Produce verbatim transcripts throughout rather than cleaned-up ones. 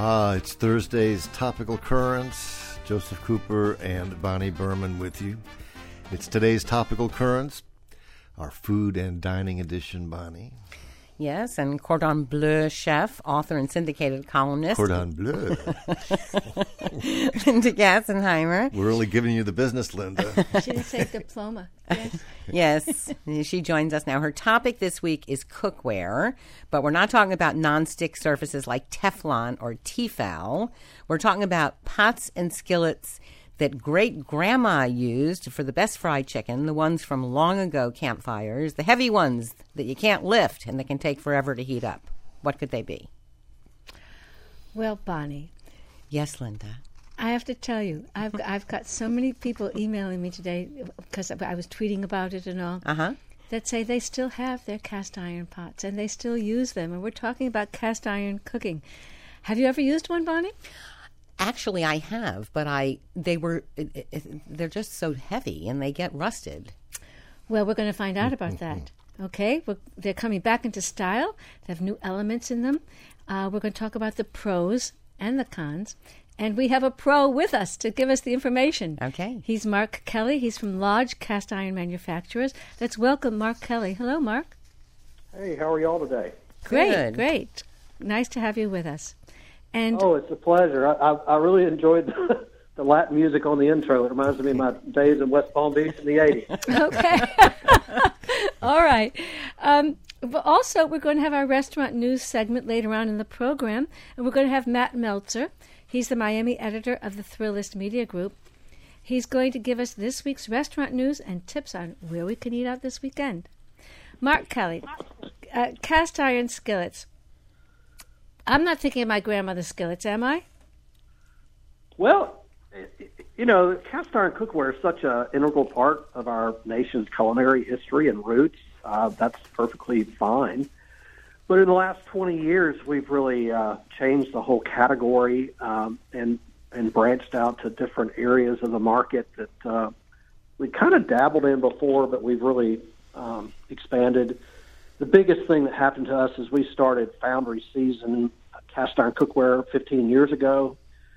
Ah, it's Thursday's Topical Currents. Joseph Cooper and Bonnie Berman with you. It's today's Topical Currents, our food and dining edition, Bonnie. Yes, and Cordon Bleu chef, author and syndicated columnist. Cordon Bleu. Linda Gassenheimer. We're only giving you the business, Linda. She didn't say diploma. Yes. Yes, she joins us now. Her topic this week is cookware, but we're not talking about nonstick surfaces like Teflon or Tefal. We're talking about pots and skillets that great-grandma used for the best fried chicken, the ones from long ago campfires, the heavy ones that you can't lift and that can take forever to heat up. What could they be? Well, Bonnie. Yes, Linda. I have to tell you, I've I've got so many people emailing me today because I was tweeting about it and all, uh-huh. that say they still have their cast iron pots and they still use them. And we're talking about cast iron cooking. Have you ever used one, Bonnie? Actually, I have, but I they were it, it, they're just so heavy and they get rusted. Well, we're going to find out about that. Okay, we're, they're coming back into style. They have new elements in them. Uh, we're going to talk about the pros and the cons. And we have a pro with us to give us the information. Okay. He's Mark Kelly. He's from Lodge Cast Iron Manufacturers. Let's welcome Mark Kelly. Hello, Mark. Hey, how are y'all today? Great, Good. great. Nice to have you with us. And Oh, it's a pleasure. I, I, I really enjoyed the, the Latin music on the intro. It reminds me of my days in West Palm Beach in the eighties. Okay. All right. Um, but also, we're going to have our restaurant news segment later on in the program, and we're going to have Matt Meltzer. He's the Miami editor of the Thrillist Media Group. He's going to give us this week's restaurant news and tips on where we can eat out this weekend. Mark Kelly, uh, cast iron skillets. I'm not thinking of my grandmother's skillets, am I? Well, you know, cast iron cookware is such an integral part of our nation's culinary history and roots. Uh, that's perfectly fine. But in the last twenty years, we've really uh, changed the whole category um, and and branched out to different areas of the market that uh, we kind of dabbled in before, but we've really um, expanded. The biggest thing that happened to us is we started Foundry Season cast iron cookware fifteen years ago,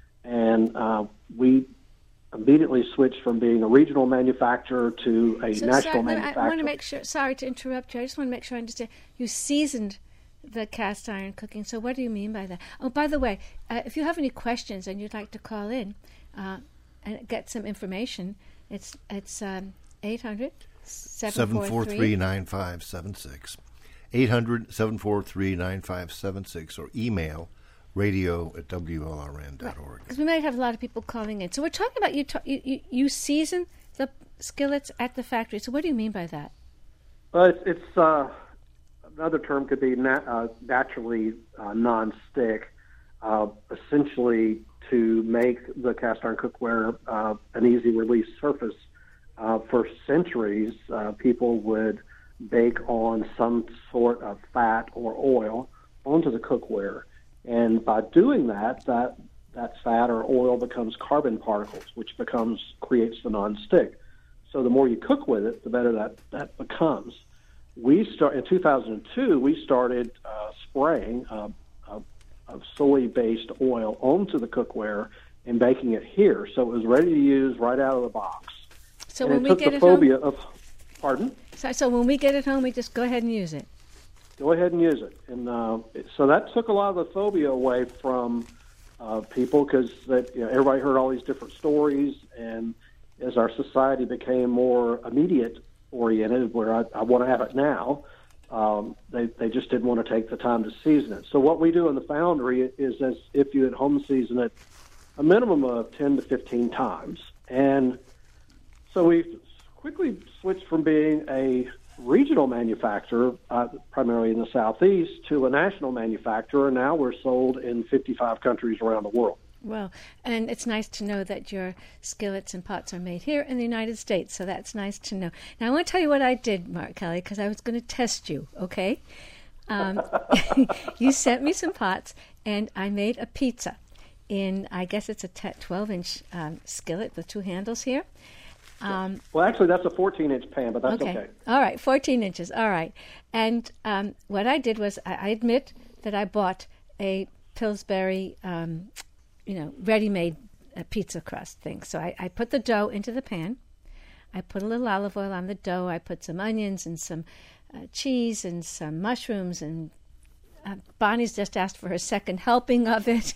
and uh, we immediately switched from being a regional manufacturer to a So, national sorry, manufacturer. I want to make sure, sorry to interrupt you, I just want to make sure I understand. You seasoned the cast iron cooking, so what do you mean by that? Oh, by the way, uh, if you have any questions and you'd like to call in uh, and get some information, it's it's um, eight hundred, seven four three, nine five seven six. eight hundred, seven four three, nine five seven six or email radio at W L R N dot org. Because we might have a lot of people calling in. So we're talking about you, ta- you, you, you season the skillets at the factory. So what do you mean by that? Well, it's, it's uh, another term could be nat- uh, naturally uh, non-stick, uh, essentially to make the cast iron cookware uh, an easy release surface. Uh, for centuries, uh, people would bake on some sort of fat or oil onto the cookware. And by doing that, that that fat or oil becomes carbon particles, which becomes creates the non-stick. So the more you cook with it, the better that, that becomes. We start in two thousand two. We started uh, spraying uh, uh, of soy-based oil onto the cookware and baking it here, so it was ready to use right out of the box. So and when it we took get the it phobia home, of pardon. so, so when we get it home, we just go ahead and use it. Go ahead and use it. And uh, it, so that took a lot of the phobia away from uh, people because that you know, everybody heard all these different stories, and as our society became more immediate oriented, where I, I want to have it now, um, they they just didn't want to take the time to season it. So what we do in the Foundry is as if you at home season it a minimum of ten to fifteen times, and so we quickly switched from being a regional manufacturer, uh, primarily in the Southeast, to a national manufacturer. Now we're sold in fifty-five countries around the world. Well, and it's nice to know that your skillets and pots are made here in the United States, so that's nice to know. Now, I want to tell you what I did, Mark Kelly, because I was going to test you, okay? Um, you sent me some pots, and I made a pizza in, I guess it's a twelve-inch um, skillet with two handles here. Um, well, actually, that's a fourteen-inch pan, but that's okay. okay. All right, fourteen inches. All right. And um, what I did was, I, I admit that I bought a Pillsbury, um, you know, ready-made uh, pizza crust thing. So I, I put the dough into the pan. I put a little olive oil on the dough. I put some onions and some uh, cheese and some mushrooms. And uh, Bonnie's just asked for her second helping of it.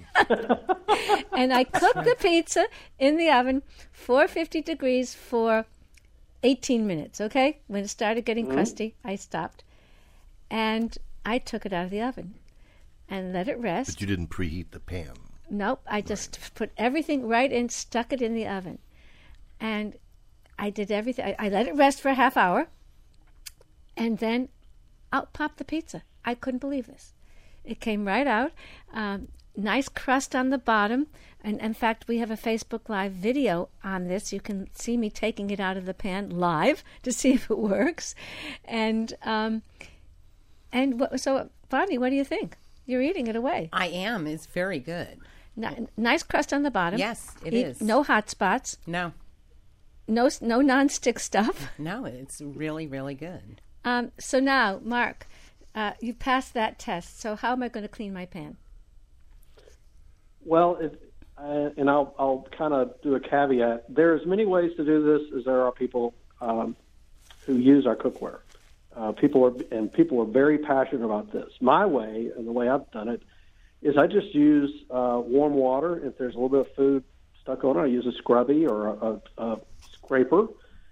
And I cooked the pizza in the oven, four fifty degrees for eighteen minutes, okay? When it started getting mm-hmm. crusty, I stopped. And I took it out of the oven and let it rest. But you didn't preheat the pan. Nope. I just right. put everything right in, stuck it in the oven. And I did everything. I, I let it rest for a half hour. And then out popped the pizza. I couldn't believe this. It came right out. Um, nice crust on the bottom. And in fact, we have a Facebook Live video on this. You can see me taking it out of the pan live to see if it works. And um, and what, so, Bonnie, what do you think? You're eating it away. I am. It's very good. N- nice crust on the bottom. Yes, it Eat, is. No hot spots. No. No, no nonstick stuff. No, it's really, really good. Um, so now, Mark, uh, you passed that test. So how am I going to clean my pan? Well, it, uh, and I'll, I'll kind of do a caveat. There's many ways to do this as there are people um, who use our cookware. Uh, people are and people are very passionate about this. My way, and the way I've done it, is I just use uh, warm water. If there's a little bit of food stuck on it, I use a scrubby or a, a, a scraper,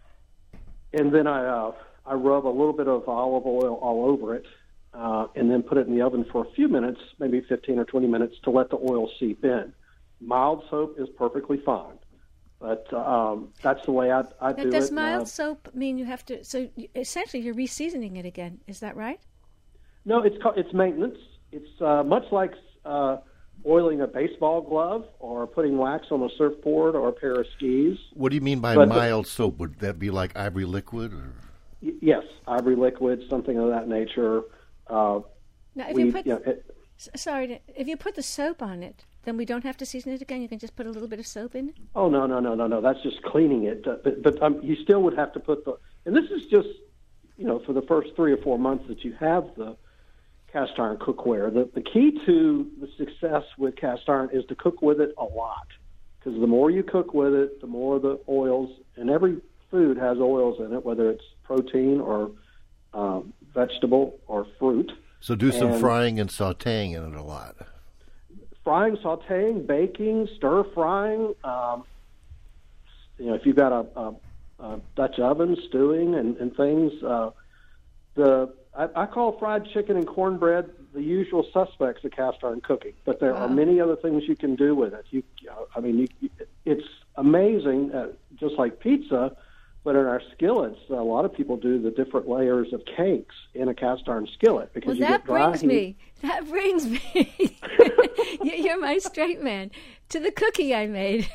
and then I uh, I rub a little bit of olive oil all over it, uh, and then put it in the oven for a few minutes, maybe fifteen or twenty minutes, to let the oil seep in. Mild soap is perfectly fine. But um, that's the way I, I do it. Does mild uh, soap mean you have to? So you, essentially, you're reseasoning it again. Is that right? No, it's called, it's maintenance. It's uh, much like uh, oiling a baseball glove or putting wax on a surfboard or a pair of skis. What do you mean by but mild the, soap? Would that be like Ivory Liquid? Or? Y- yes, Ivory Liquid, something of that nature. Uh, now, if we, you put, you know, it, sorry, if you put the soap on it, then we don't have to season it again. You can just put a little bit of soap in it. Oh no, no, no, no, no. That's just cleaning it. Uh, but but um, you still would have to put the. And this is just, you know, for the first three or four months that you have the cast iron cookware. The the key to the success with cast iron is to cook with it a lot, because the more you cook with it, the more the oils. And every food has oils in it, whether it's protein or um, vegetable or fruit. So do some and, frying and sautéing in it a lot. Frying, sautéing, baking, stir frying. Um, you know, if you've got a, a, a Dutch oven, stewing and, and things. Uh, the I, I call fried chicken and cornbread the usual suspects of cast iron cooking, but there wow. are many other things you can do with it. You, I mean, you, it's amazing. Uh, just like pizza, but in our skillets, a lot of people do the different layers of cakes in a cast iron skillet because well, you that get dry brings heat. me. That brings me. You're my straight man to the cookie I made.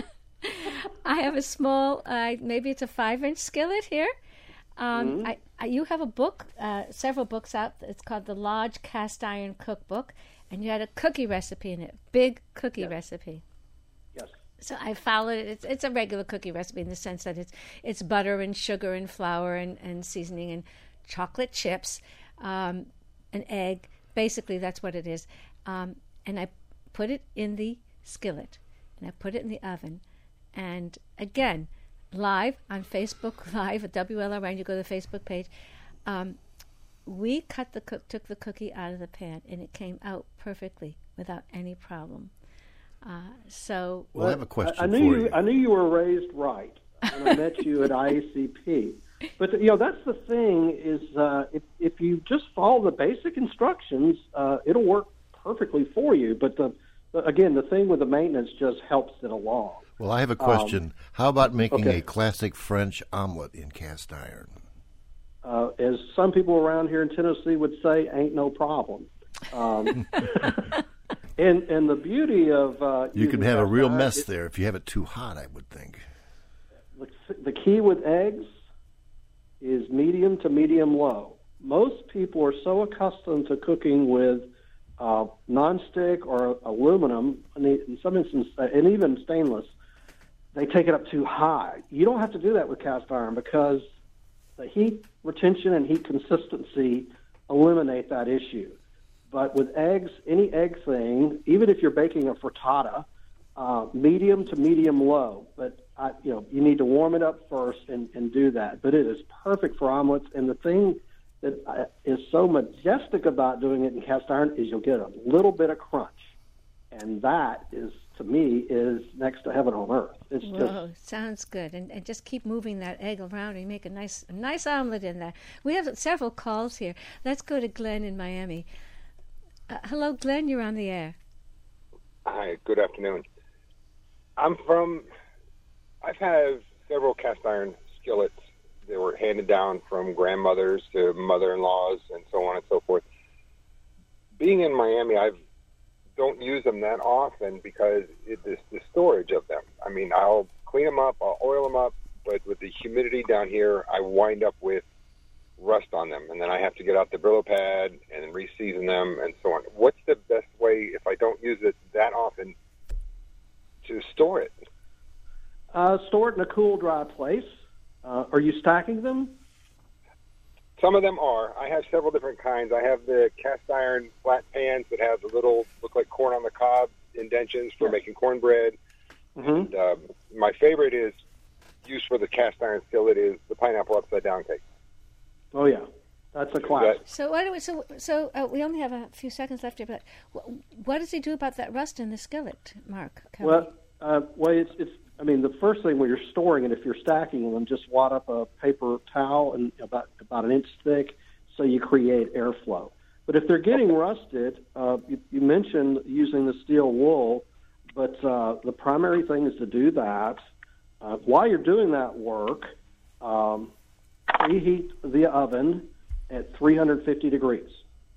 I have a small, uh, maybe it's a five-inch skillet here. Um, mm-hmm. I, I, you have a book, uh, several books out. It's called the Lodge Cast Iron Cookbook, and you had a cookie recipe in it, big cookie yes. recipe. Yes. So I followed it. It's, it's a regular cookie recipe in the sense that it's it's butter and sugar and flour and, and seasoning and chocolate chips, um, an egg. Basically, that's what it is. Um, and I put it in the skillet, and I put it in the oven. And again, live on Facebook Live at W L R N, you go to the Facebook page. Um, we cut the cook, took the cookie out of the pan, and it came out perfectly without any problem. Uh, so, well, I have a question I, I knew for you, you. I knew you were raised right, and I met you at I A C P. But you know, that's the thing is, uh, if if you just follow the basic instructions, uh, it'll work perfectly for you. But the, the again, the thing with the maintenance just helps it along. Well, I have a question. Um, How about making okay. a classic French omelet in cast iron? Uh, as some people around here in Tennessee would say, ain't no problem. Um, and and the beauty of uh, you can have a real iron, mess it, there if you have it too hot, I would think. The, the key with eggs is medium to medium low. Most people are so accustomed to cooking with uh, nonstick or aluminum, in some instances, and even stainless, they take it up too high. You don't have to do that with cast iron because the heat retention and heat consistency eliminate that issue. but with eggs, any egg thing, even if you're baking a frittata, uh, medium to medium low. But I, you know, you need to warm it up first and, and do that. But it is perfect for omelets. And the thing that uh, is so majestic about doing it in cast iron is you'll get a little bit of crunch, and that is, to me, is next to heaven on earth. It's Whoa, just sounds good. And, and just keep moving that egg around and you make a nice a nice omelet in there. We have several calls here. Let's go to Glenn in Miami. Uh, hello, Glenn. You're on the air. Hi, good afternoon. I'm from, I've had several cast iron skillets that were handed down from grandmothers to mother-in-laws and so on and so forth. Being in Miami, I've don't use them that often because it is the storage of them. I mean, I'll clean them up, I'll oil them up, but with the humidity down here, I wind up with rust on them, and then I have to get out the Brillo pad and re-season them and so on. What's the best way, if I don't use it that often, to store it? uh, store it in a cool, dry place. Uh, are you stacking them? Some of them are. I have several different kinds. I have the cast iron flat pans that have the little, look like corn on the cob indentions for Yeah. making cornbread. Mm-hmm. And um, my favorite is, used for the cast iron skillet, is the pineapple upside down cake. Oh, yeah. That's a classic. So what do we, so so uh, we only have a few seconds left here, but what, what does he do about that rust in the skillet, Mark Kelly? Well, uh, well, it's it's. I mean, the first thing when you're storing it, if you're stacking them, just wad up a paper towel and about about an inch thick, so you create airflow. But if they're getting rusted, uh, you, you mentioned using the steel wool, but uh, the primary thing is to do that. Uh, while you're doing that work, um, preheat the oven at three hundred fifty degrees.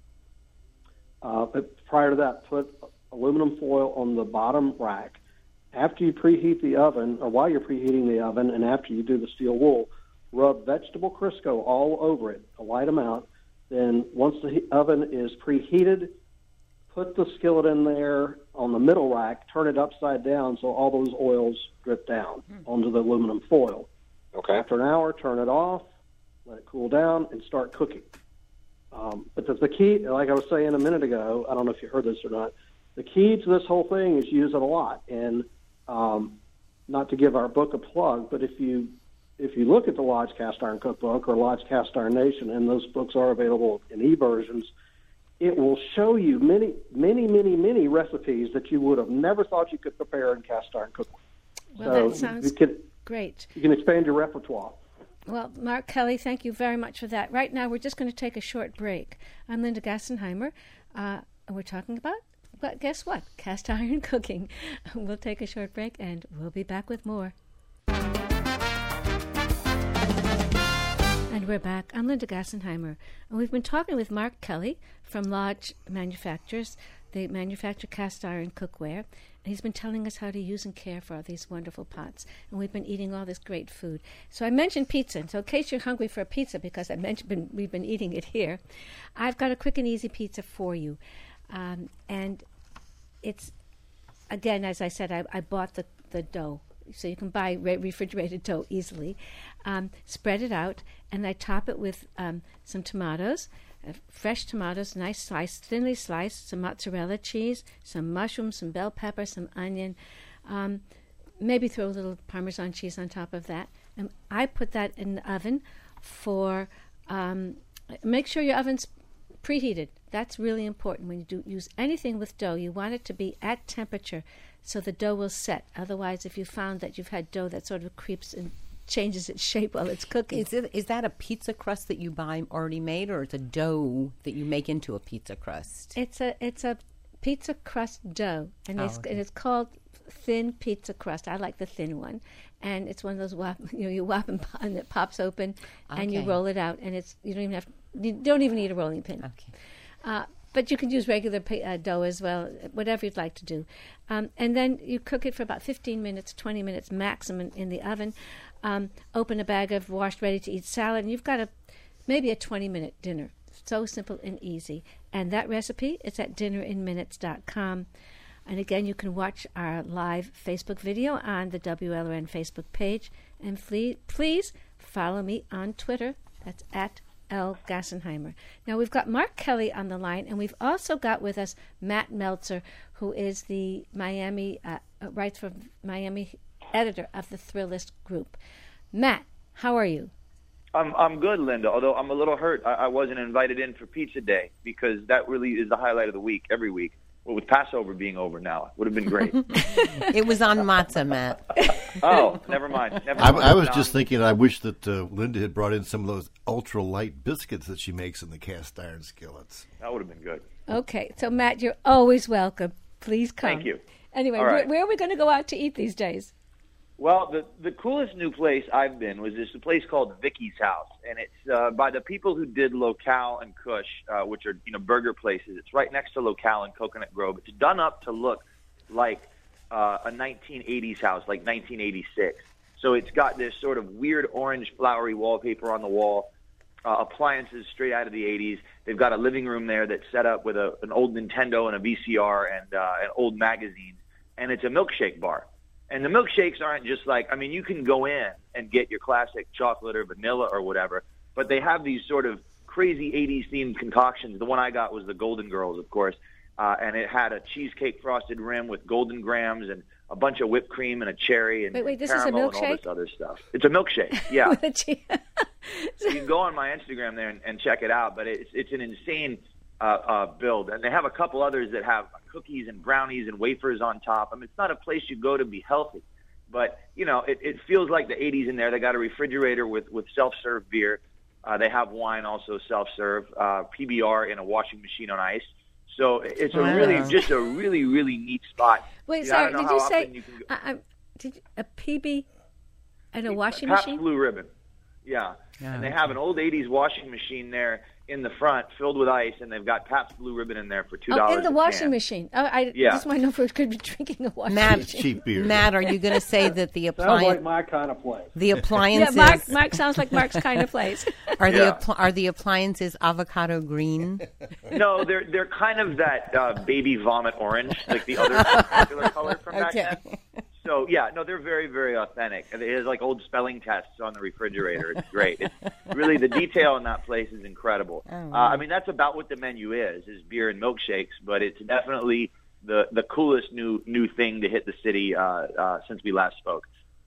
Uh, but prior to that, put aluminum foil on the bottom rack. After you preheat the oven, or while you're preheating the oven, and after you do the steel wool, rub vegetable Crisco all over it, a light amount. Then once the he- oven is preheated, put the skillet in there on the middle rack, turn it upside down so all those oils drip down onto the aluminum foil. Okay. After an hour, turn it off, let it cool down, and start cooking. Um, but the, the key, like I was saying a minute ago, I don't know if you heard this or not, the key to this whole thing is use it a lot. And um, not to give our book a plug, but if you if you look at the Lodge Cast Iron Cookbook or Lodge Cast Iron Nation, and those books are available in e-versions, it will show you many, many, many, many recipes that you would have never thought you could prepare in cast iron cookware. Well, so that sounds you can, great. you can expand your repertoire. Well, Mark Kelly, thank you very much for that. Right now, we're just going to take a short break. I'm Linda Gassenheimer, uh, and we're talking about, but guess what? Cast iron cooking. We'll take a short break, and we'll be back with more. And we're back. I'm Linda Gassenheimer, and we've been talking with Mark Kelly from Lodge Manufacturers. They manufacture cast iron cookware, and he's been telling us how to use and care for all these wonderful pots. And we've been eating all this great food. So I mentioned pizza, and so in case you're hungry for a pizza, because I mentioned been, we've been eating it here, I've got a quick and easy pizza for you. Um, and it's, again, as I said, I, I bought the, the dough. So you can buy re- refrigerated dough easily. Um, spread it out, and I top it with um, some tomatoes, uh, fresh tomatoes, nice sliced, thinly sliced, some mozzarella cheese, some mushrooms, some bell pepper, some onion. Um, maybe throw a little Parmesan cheese on top of that. And I put that in the oven for, um, make sure your oven's preheated. That's really important when you do use anything with dough. You want it to be at temperature so the dough will set. Otherwise, if you found that you've had dough that sort of creeps and changes its shape while it's cooking. Is it is that a pizza crust that you buy already made, or it's a dough that you make into a pizza crust? It's a it's a pizza crust dough, and Oh, it's okay. and it's called thin pizza crust. I like the thin one, and it's one of those whop, you know you whop and, pop, and it pops open, and you Okay. roll it out, and it's you don't even have you don't even need a rolling pin. Okay. Uh, but you can use regular pa- uh, dough as well, whatever you'd like to do. Um, and then you cook it for about fifteen minutes, twenty minutes maximum in the oven. Um, open a bag of washed, ready-to-eat salad, and you've got a maybe a twenty-minute dinner. So simple and easy. And that recipe is at dinner in minutes dot com. And again, you can watch our live Facebook video on the W L R N Facebook page. And fle- please follow me on Twitter. That's at L. Gassenheimer. Now, we've got Mark Kelly on the line, and we've also got with us Matt Meltzer, who is the Miami, uh, writes for Miami editor of the Thrillist Group. Matt, how are you? I'm I'm good, Linda, although I'm a little hurt I, I wasn't invited in for Pizza Day, because that really is the highlight of the week every week. Well, with Passover being over now, it would have been great. It was on matzah, Matt. Oh, never mind. Never I, mind. I was No. just thinking, I wish that uh, Linda had brought in some of those ultra-light biscuits that she makes in the cast iron skillets. That would have been good. Okay, so Matt, you're always welcome. Please come. Thank you. Anyway, All right. where, where are we going to go out to eat these days? Well, the the coolest new place I've been was this place called Vicky's House, and it's uh, by the people who did Locale and Kush, uh, which are you know burger places. It's right next to Locale in Coconut Grove. It's done up to look like uh, a nineteen eighties house, like nineteen eighty-six. So it's got this sort of weird orange flowery wallpaper on the wall, uh, appliances straight out of the eighties. They've got a living room there that's set up with a, an old Nintendo and a V C R and uh, an old magazine, and it's a milkshake bar. And the milkshakes aren't just like, I mean, you can go in and get your classic chocolate or vanilla or whatever, but they have these sort of crazy eighties themed concoctions. The one I got was the Golden Girls, of course, uh, and it had a cheesecake frosted rim with golden grams and a bunch of whipped cream and a cherry and Wait, wait, this is a caramel and all milkshake? this other stuff. It's a milkshake, yeah. With a che- You can go on my Instagram there and, and check it out, but it's it's an insane uh, uh, build. And they have a couple others that have cookies and brownies and wafers on top. I mean, it's not a place you go to be healthy, but, you know, it, it feels like the eighties in there. They got a refrigerator with, with self-serve beer. Uh, they have wine also self-serve, uh, P B R in a washing machine on ice. So it's a Wow. really, just a really, really neat spot. Wait, You know, I sorry, don't know did you how say often you can go- I, I, did you, a P B and a washing Pabst machine? Blue Ribbon. Yeah. Yeah, And they have an old eighties washing machine there in the front filled with ice, and they've got Pabst Blue Ribbon in there for two dollars. Oh, in the a washing can. machine. Oh, I Yeah. just want to know if we could be drinking a washing Matt, machine. Cheap beer. Matt, are you going to say that the Sounds like appliance, my kind of place. the Yeah, appliances Mark, Mark sounds like Mark's kind of place. are the Yeah. appli- are the appliances avocado green? No, they're they're kind of that uh, baby vomit orange, like the other popular color from back Okay. then. So yeah, no, they're very very authentic. And it has like old spelling tests on the refrigerator. It's great. It's really the detail in that place is incredible. Oh, Uh, wow. I mean, that's about what the menu is: is beer and milkshakes. But it's definitely the the coolest new new thing to hit the city uh, uh, since we last spoke.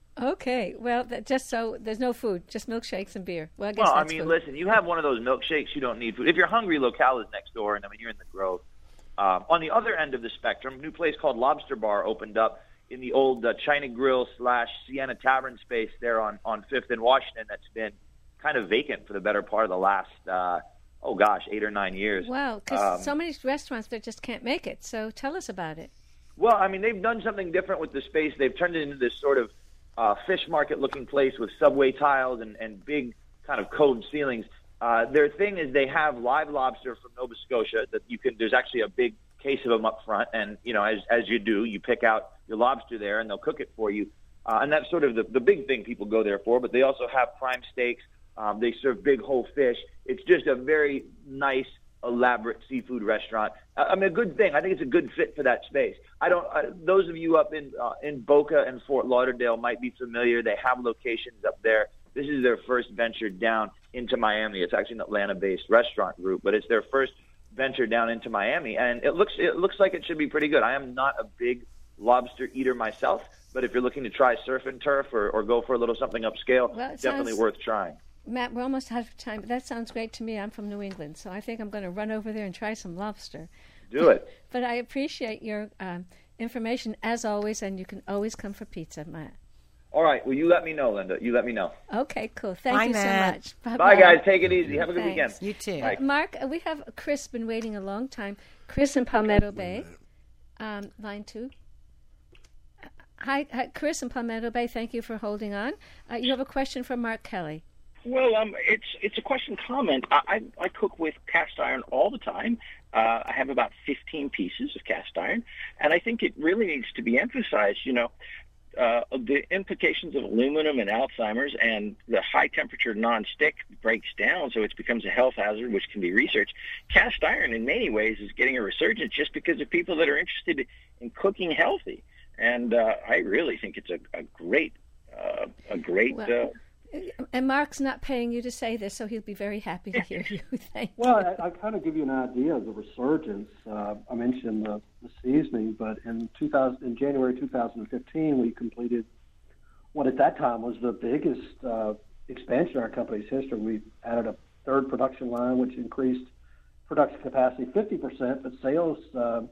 Okay, well, that, just so there's no food, just milkshakes and beer. Well, I guess Well, I that's mean, food. listen, you have one of those milkshakes, you don't need food. If you're hungry, Locale is next door, and I mean, you're in the Grove. Um, on the other end of the spectrum, a new place called Lobster Bar opened up in the old uh, China Grill slash Sienna Tavern space there on, on Fifth and Washington that's been kind of vacant for the better part of the last, uh, oh gosh, eight or nine years. Wow, because Um, so many restaurants that just can't make it. So tell us about it. Well, I mean, they've done something different with the space. They've turned it into this sort of uh, fish market-looking place with subway tiles and, and big kind of coved ceilings. Uh, their thing is they have live lobster from Nova Scotia that you can. There's actually a big case of them up front, and you know, as as you do, you pick out your lobster there, and they'll cook it for you. Uh, and that's sort of the the big thing people go there for. But they also have prime steaks. Um, they serve big whole fish. It's just a very nice, elaborate seafood restaurant. I I mean, a good thing. I think it's a good fit for that space. I don't. Uh, those of you up in uh, in Boca and Fort Lauderdale might be familiar. They have locations up there. This is their first venture down into Miami. It's actually an Atlanta-based restaurant group, but it's their first venture down into Miami, and it looks it looks like it should be pretty good. I am not a big lobster eater myself, but if you're looking to try surf and turf or, or go for a little something upscale, Well, it definitely sounds- worth trying. Matt, we're almost out of time, but that sounds great to me. I'm from New England, so I think I'm going to run over there and try some lobster. Do it. But I appreciate your um, information, as always, and you can always come for pizza, Matt. All right. Well, you let me know, Linda. You let me know. Okay, cool. Thank Bye, you Matt. so much. Bye, guys. Take it easy. Have a good Thanks. weekend. You too. Uh, Mark, uh, we have Chris been waiting a long time. Chris in Palmetto Bay, um, line two. Uh, Hi, hi, Chris in Palmetto Bay. Thank you for holding on. Uh, you have a question for Mark Kelly. Well, um, it's it's a question comment. I, I I cook with cast iron all the time. Uh, I have about fifteen pieces of cast iron, and I think it really needs to be emphasized. You know, uh, the implications of aluminum and Alzheimer's, and the high temperature non-stick breaks down, so it becomes a health hazard, which can be researched. Cast iron, in many ways, is getting a resurgence just because of people that are interested in cooking healthy, and uh, I really think it's a, a great uh, a great. Well, uh, And Mark's not paying you to say this, so he'll be very happy to hear you. Thank Well, you. I, I kind of give you an idea of the resurgence. Uh, I mentioned the, the seasoning, but in two thousand, in January two thousand fifteen, we completed what at that time was the biggest uh, expansion in our company's history. We added a third production line, which increased production capacity fifty percent, but sales uh,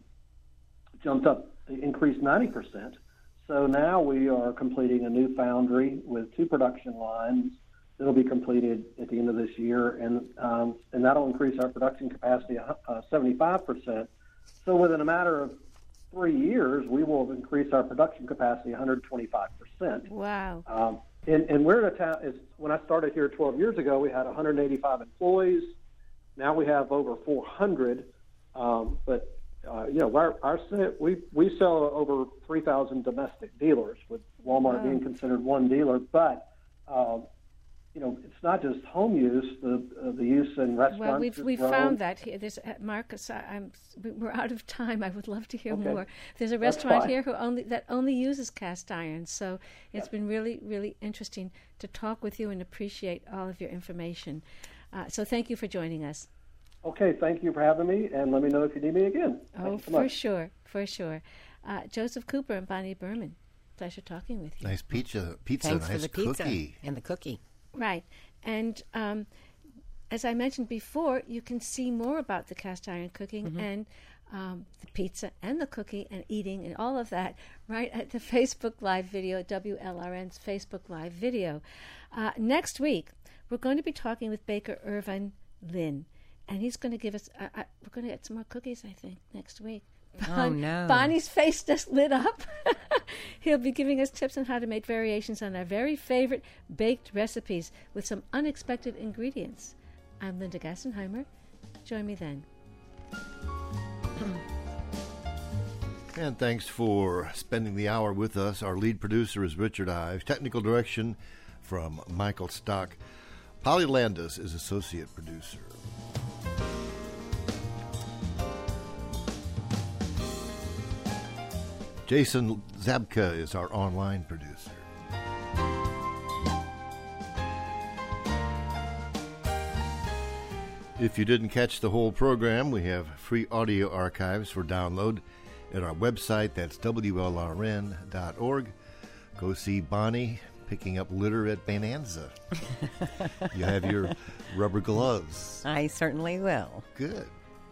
jumped up, increased ninety percent. So now we are completing a new foundry with two production lines. It'll be completed at the end of this year, and um, and that'll increase our production capacity uh, seventy-five percent. So within a matter of three years, we will increase our production capacity one hundred twenty-five percent. Wow. Um, and, and we're in a town, is, when I started here twelve years ago, we had one hundred eighty-five employees. Now we have over four hundred, um, but Uh, you know, our, our we we sell over three thousand domestic dealers, with Walmart Wow. being considered one dealer. But um, you know, it's not just home use; the uh, the use in restaurants. Well, we've has we've grown. found that here. There's uh, Marcus. I, I'm we're out of time. I would love to hear Okay. more. There's a That's restaurant fine. here who only that only uses cast iron. So it's been really really interesting to talk with you and appreciate all of your information. Uh, so thank you for joining us. Okay, thank you for having me, and let me know if you need me again. Thank Oh, you so for much. sure, for sure. Uh, Joseph Cooper and Bonnie Berman, pleasure talking with you. Nice pizza, pizza, Thanks nice for the pizza cookie. and the cookie. Right. And um, as I mentioned before, you can see more about the cast iron cooking Mm-hmm. and um, the pizza and the cookie and eating and all of that right at the Facebook Live video, W L R N's Facebook Live video. Uh, next week, we're going to be talking with Baker Irvin Lynn. And he's going to give us, uh, uh, we're going to get some more cookies, I think, next week. Oh, no. Bonnie's face just lit up. He'll be giving us tips on how to make variations on our very favorite baked recipes with some unexpected ingredients. I'm Linda Gassenheimer. Join me then. And thanks for spending the hour with us. Our lead producer is Richard Ives. Technical direction from Michael Stock. Polly Landis is associate producer. Jason Zabka is our online producer. If you didn't catch the whole program, we have free audio archives for download at our website. That's W L R N dot org. Go see Bonnie picking up litter at Bonanza. You have your rubber gloves. I certainly will. Good.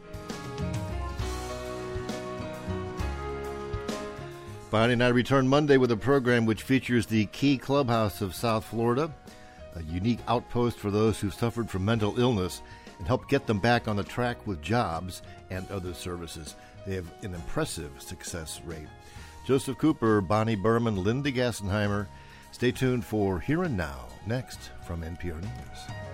Bonnie and I return Monday with a program which features the Key Clubhouse of South Florida, a unique outpost for those who've suffered from mental illness and help get them back on the track with jobs and other services. They have an impressive success rate. Joseph Cooper, Bonnie Berman, Linda Gassenheimer. Stay tuned for Here and Now, next from N P R News.